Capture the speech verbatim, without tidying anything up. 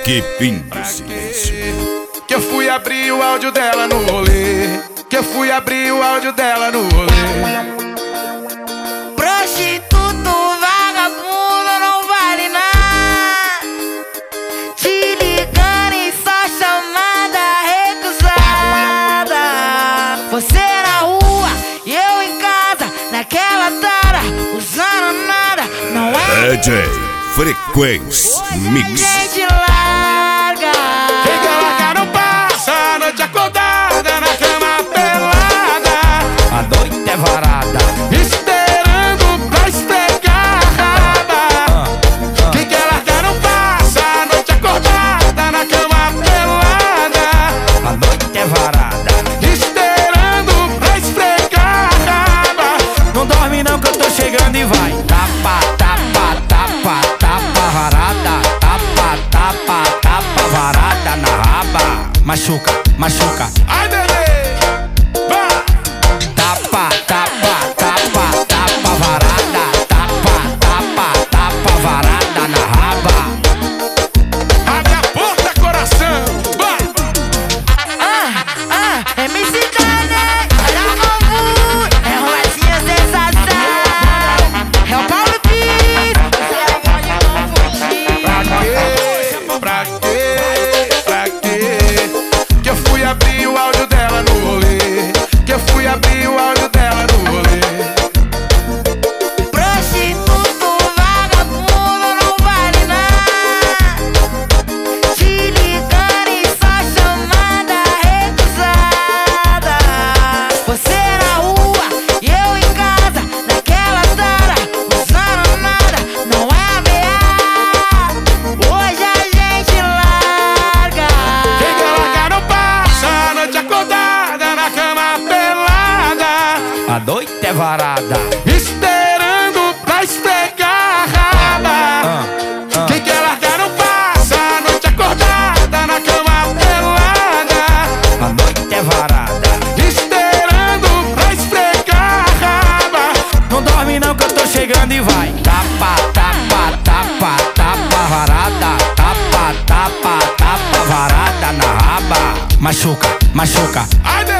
Equipe do Silêncio. Que eu fui abrir o áudio dela no rolê. Que eu fui abrir o áudio dela no rolê. Prostituto, vagabundo, não vale nada. Te ligando e só chamada recusada. Você na rua e eu em casa, naquela tara, usando nada. Não é D J Frequência Mix. gente larga. Quem quer largar não passa a noite acordada na cama pelada. A noite é varada, Esperando pra esfregar a raba. Quem quer largar não passa a noite acordada na cama pelada. a noite é varada. Esperando pra esfregar a raba. Não dorme não que eu tô chegando e vai. Tapa, tapa, tapa, tapa varada. Tapa, tapa, tapa varada na raba. Machuca, machuca. Ai, bebê, vai. Tapa, tapa, tapa, tapa varada. Tapa, tapa, tapa varada na raba. Abre a porta, coração, vai. Ah, ah, M C Dane, olha o novo, é Roletinha sensação. É o Paulo Pires, você pode não fugir. Pra quê? Pra quê? Pra quê? Que eu fui abrir o áudio dela no rolê. Que eu fui abrir o áudio dela no rolê. Prostituto, vagabundo, não vale nada. Te ligando e só chamada recusada. Você na rua e eu em casa, naquela tara, usando nada, não é ameaça. Hoje a gente larga. Quem quer largar não passa a noite acordada na cama pelada. A noite é varada. Esperando pra esfregar a raba. Ah, ah. Quem quer largar não passa a noite acordada na cama pelada. A noite é varada. Esperando pra esfregar a raba. Não dorme não que eu tô chegando e vai. Tapa, tapa, tapa, tapa varada. Tapa, tapa, tapa varada na raba. Machuca, machuca. Ai,